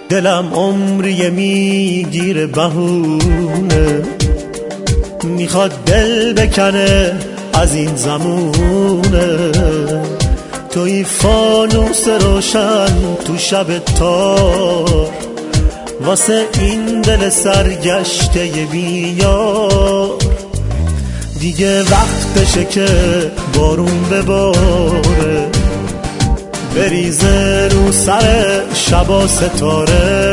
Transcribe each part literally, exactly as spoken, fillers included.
دلم عمری میگیره بهونه، میخواد دل بکنه از این زمونه. توی فانوس روشن تو شب تار، واسه این دل سرگشته بیار. دیگه وقتشه که بارون بباره، بریزه رو سر شبا ستاره.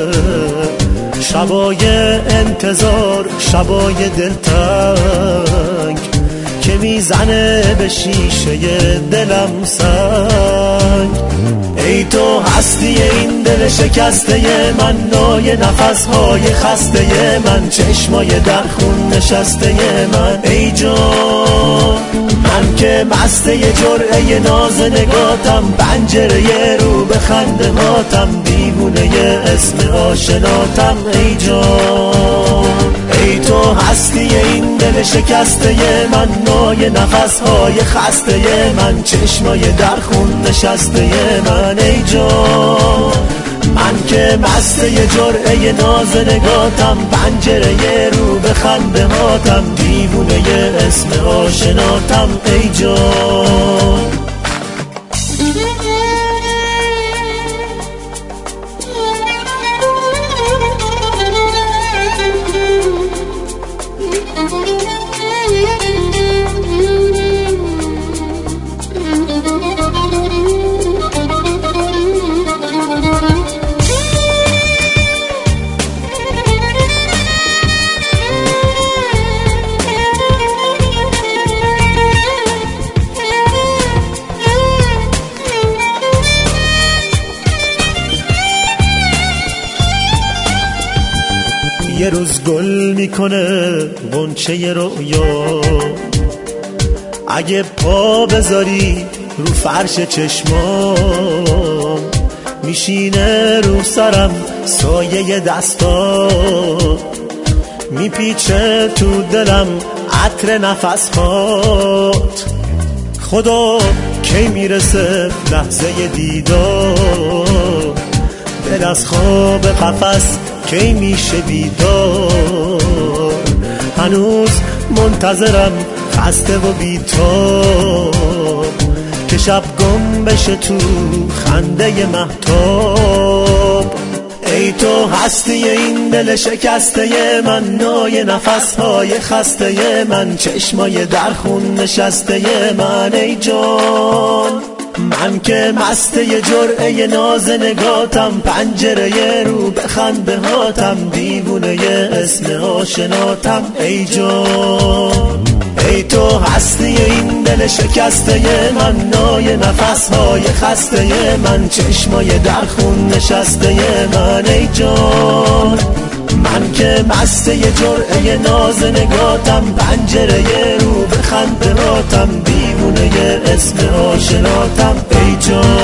شبای انتظار، شبای دلتنگ که میزنه به شیشه دلم سنگ. ای تو هستی این دل شکسته من، نای نفسهای خسته من، چشمای در خون نشسته من. ای جان من که مسته جرعه ناز نگاتم، پنجره رو به خنده هاتم، دیوونه اسم آشناتم. ای جان ای تو هستی این دل شکسته من، نای نفسهای خسته من، چشمای در خون نشسته من. ای جان من که مسته جرعه ناز نگاتم، پنجره رو به خنده هاتم، دیوونه اسم آشناتم. ای جان یه روز گل میکنه غنچه رویا، اگه پا بذاری رو فرش چشمام، میشینه رو سرم سایه دستا، میپیچه تو دلم عطر نفسهات. خدا کی میرسه لحظه دیدار، دل از خواب قفس کی میشه بیدار. هنوز منتظرم خسته و بیتاب، که شب گم بشه تو خنده مهتاب. ای تو هستی این دل شکسته من، نای نفسهای خسته من، چشمای در خون نشسته من. ای جان من که مسته جرعه ناز نگاتم، پنجره رو به خنده هاتم، دیوونه اسم آشناتم. ای جان ای تو هستی این دل شکسته من، نای نفسهای خسته من، چشمای در خون نشسته من. ای جان من که مسته جرعه ناز نگاتم، پنجره رو به خنده هاتم، دیوونه اسم آشناتم. ای جان